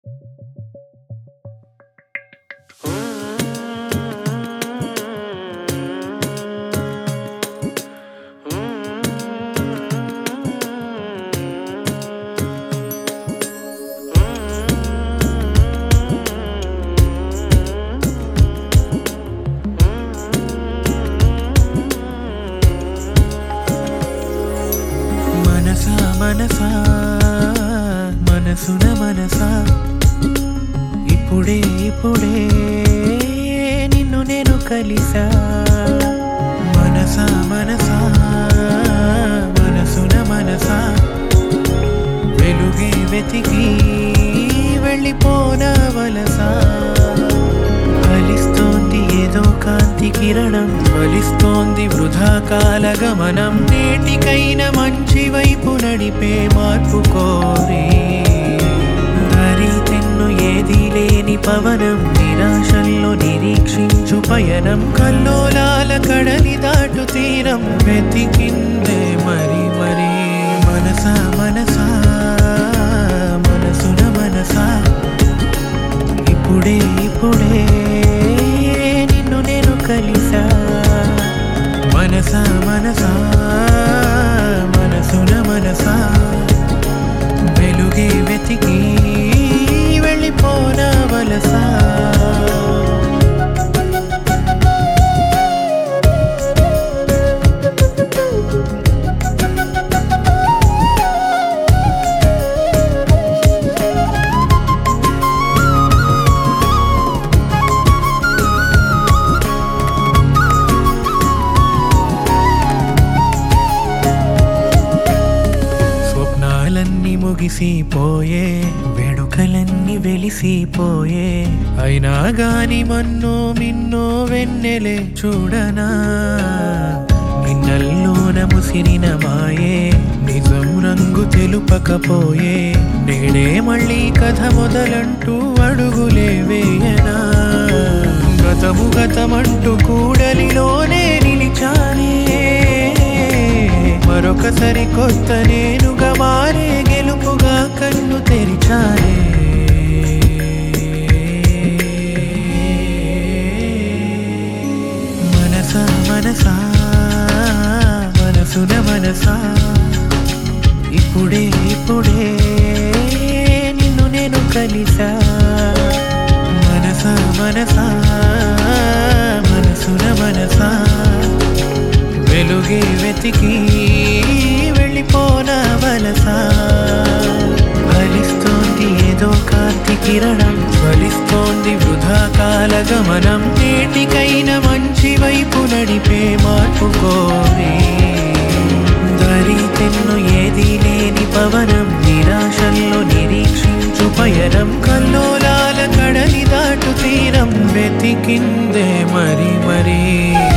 మనసా మనసున మనసా ఇప్పుడే నిన్ను నేను కలిసా మనసా మనసున మనసా వెలుగే వెతికి వెళ్ళిపోనా వలసా ఫలిస్తోంది ఏదో కాంతి కిరణం ఫలిస్తోంది వృధా కాల గమనం నేటికైనా మంచి వైపు నడిపే మార్పు కోరి దారి తెన్ను ఏది లేని పవనం నిరాశల్లో నిరీక్షించు పయనం కల్లోలాల కడలి దాటు తీరం వెతికిందే మరి మనసా మనసున మనసా ఇప్పుడే నిన్ను నేను కలిసా మనసా మనసున మనసా వెలుగే వెతికి వెళ్ళిపోనా వలసా ముగిసిపోయే వేడుకలన్నీ వెలిసిపోయే అయినా గాని మిన్నో వెన్నెలే చూడనా నిన్నల్లోన ముసిరిన మాయే నిజం రంగు తెలుపకపోయే నేడే మళ్ళీ కథ మొదలంటూ అడుగులే వేయనా గతమంటూ కూడలిలోనే నిలిచానే మరొకసారి కొత్త నేనుగా మారే గెలుపుగా కన్ను తెరిచానే మనసా మనసున మనసా ఇప్పుడే నిన్ను నేను కలిసా మనసా మనసున మనసా వెలుగే వెతికి వెళ్ళిపోనా వలసా ఫలిస్తోంది ఏదో కాంతి కిరణం ఫలిస్తోంది వృధా కాల గమనం నేటికైనా మంచి వైపు నడిపే మార్పు కోరి దారి తెన్ను ఏది లేని పవనం నిరాశల్లో నిరీక్షించు పయనం కల్లోలాల కడలి దాటు తీరం వెతికిందే మరి